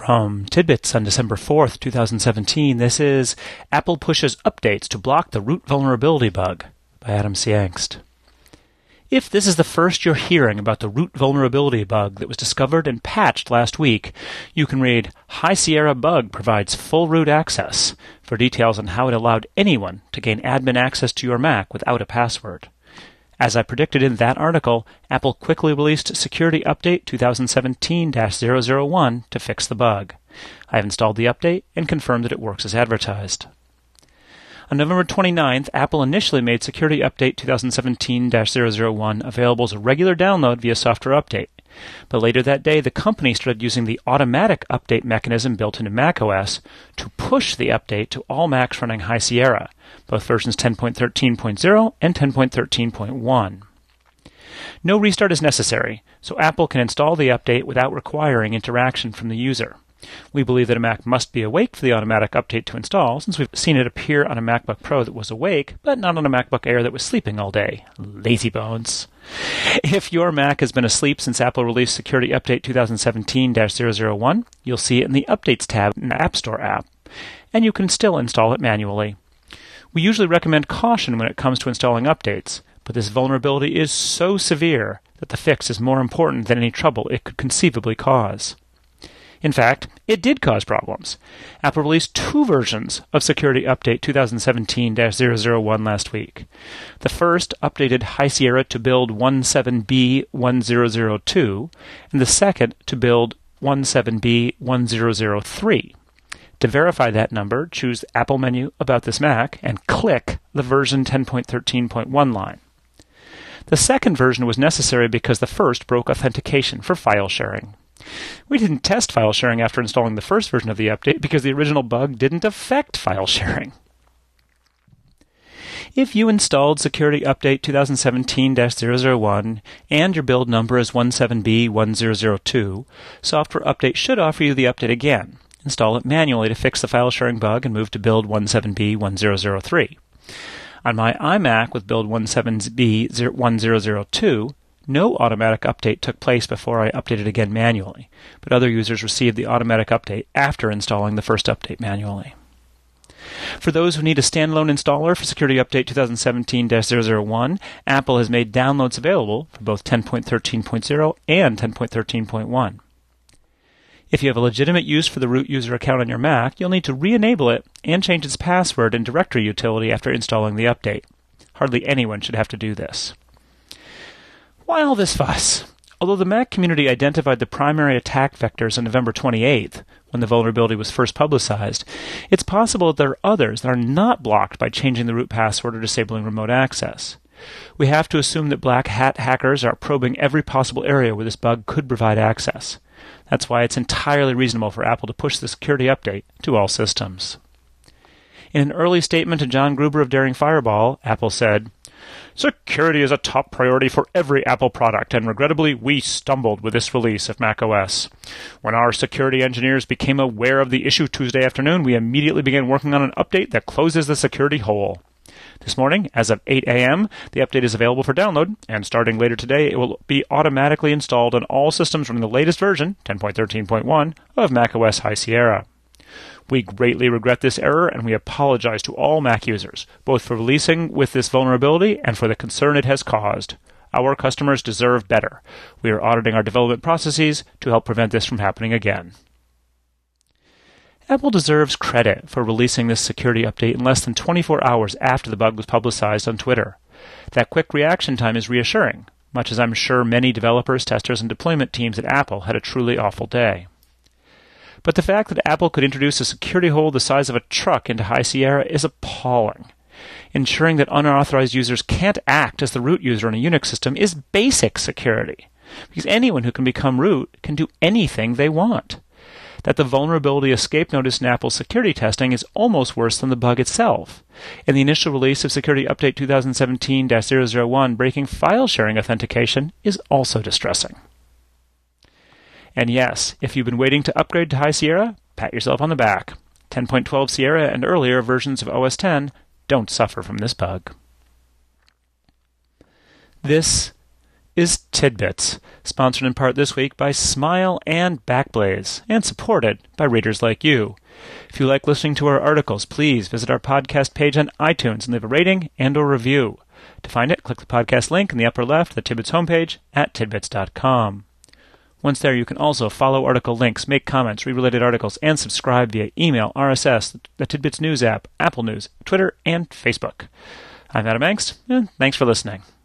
From Tidbits on December 4th, 2017, this is Apple Pushes Updates to Block the Root Vulnerability Bug by Adam C. Engst. If this is the first you're hearing about the root vulnerability bug that was discovered and patched last week, you can read High Sierra Bug Provides Full Root Access for details on how it allowed anyone to gain admin access to your Mac without a password. As I predicted in that article, Apple quickly released Security Update 2017-001 to fix the bug. I have installed the update and confirmed that it works as advertised. On November 29th, Apple initially made Security Update 2017-001 available as a regular download via Software Update. But later that day, the company started using the automatic update mechanism built into macOS to push the update to all Macs running High Sierra, both versions 10.13.0 and 10.13.1. No restart is necessary, so Apple can install the update without requiring interaction from the user. We believe that a Mac must be awake for the automatic update to install, since we've seen it appear on a MacBook Pro that was awake, but not on a MacBook Air that was sleeping all day. Lazy bones. If your Mac has been asleep since Apple released Security Update 2017-001, you'll see it in the Updates tab in the App Store app, and you can still install it manually. We usually recommend caution when it comes to installing updates, but this vulnerability is so severe that the fix is more important than any trouble it could conceivably cause. In fact, it did cause problems. Apple released 2 versions of Security Update 2017-001 last week. The first updated High Sierra to build 17B1002, and the second to build 17B1003. To verify that number, choose the Apple menu About This Mac and click the version 10.13.1 line. The second version was necessary because the first broke authentication for file sharing. We didn't test file sharing after installing the first version of the update because the original bug didn't affect file sharing. If you installed Security Update 2017-001 and your build number is 17B1002, Software Update should offer you the update again. Install it manually to fix the file sharing bug and move to build 17B1003. On my iMac with build 17B1002, no automatic update took place before I updated again manually, but other users received the automatic update after installing the first update manually. For those who need a standalone installer for Security Update 2017-001, Apple has made downloads available for both 10.13.0 and 10.13.1. If you have a legitimate use for the root user account on your Mac, you'll need to re-enable it and change its password and directory utility after installing the update. Hardly anyone should have to do this. Why all this fuss? Although the Mac community identified the primary attack vectors on November 28th, when the vulnerability was first publicized, it's possible that there are others that are not blocked by changing the root password or disabling remote access. We have to assume that black hat hackers are probing every possible area where this bug could provide access. That's why it's entirely reasonable for Apple to push the security update to all systems. In an early statement to John Gruber of Daring Fireball, Apple said, "Security is a top priority for every Apple product, and regrettably, we stumbled with this release of macOS. When our security engineers became aware of the issue Tuesday afternoon, we immediately began working on an update that closes the security hole. This morning, as of 8 a.m., the update is available for download, and starting later today, it will be automatically installed on all systems running the latest version, 10.13.1, of macOS High Sierra. We greatly regret this error, and we apologize to all Mac users, both for releasing with this vulnerability and for the concern it has caused. Our customers deserve better. We are auditing our development processes to help prevent this from happening again." Apple deserves credit for releasing this security update in less than 24 hours after the bug was publicized on Twitter. That quick reaction time is reassuring, much as I'm sure many developers, testers, and deployment teams at Apple had a truly awful day. But the fact that Apple could introduce a security hole the size of a truck into High Sierra is appalling. Ensuring that unauthorized users can't act as the root user in a Unix system is basic security, because anyone who can become root can do anything they want. That the vulnerability escape notice in Apple's security testing is almost worse than the bug itself. In the initial release of Security Update 2017-001, breaking file sharing authentication is also distressing. And yes, if you've been waiting to upgrade to High Sierra, pat yourself on the back. 10.12 Sierra and earlier versions of OS X don't suffer from this bug. This is Tidbits, sponsored in part this week by Smile and Backblaze, and supported by readers like you. If you like listening to our articles, please visit our podcast page on iTunes and leave a rating and or review. To find it, click the podcast link in the upper left of the Tidbits homepage at tidbits.com. Once there, you can also follow article links, make comments, read related articles, and subscribe via email, RSS, the Tidbits News app, Apple News, Twitter, and Facebook. I'm Adam Engst, and thanks for listening.